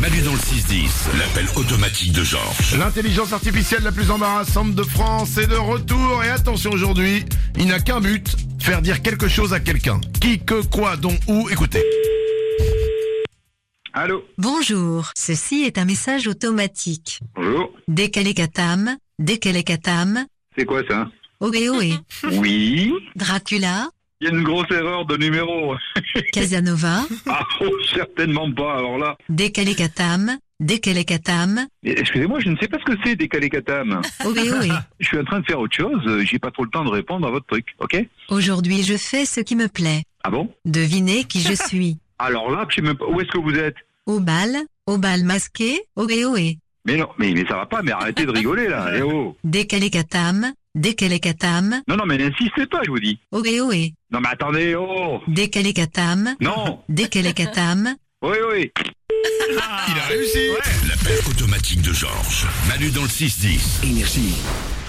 Manu dans le 6-10, l'appel automatique de Georges. L'intelligence artificielle la plus embarrassante de France est de retour. Et attention, aujourd'hui, il n'a qu'un but, faire dire quelque chose à quelqu'un. Qui, que, quoi, dont, où, écoutez. Allô. Bonjour, ceci est un message automatique. Bonjour. Dekalekatam, Dekalekatam, C'est quoi ça? Oé, Oui. Dracula, Il y a une grosse erreur de numéro. Casanova, Ah, oh, certainement pas. Alors là. Dekalekatam, Dekalekatam, Excusez-moi, je ne sais pas ce que c'est Dekalekatam. Oé. Je suis en train de faire autre chose. J'ai pas trop le temps de répondre à votre truc, ok? Aujourd'hui je fais ce qui me plaît. Ah bon? Devinez qui je suis. Alors là, je sais même pas. Où est-ce que vous êtes? Au bal masqué, Oé. Mais non, mais ça va pas. Mais arrêtez de rigoler là. Eh oh. Dekalekatam, Dekalekatam, Non, mais n'insistez pas, je vous dis. Oé. Non, mais attendez. Oh. Dekalekatam, Non. Dekalekatam, Oui. Il a réussi. L'appel automatique de Georges. Manu dans le 6-10. Énergie.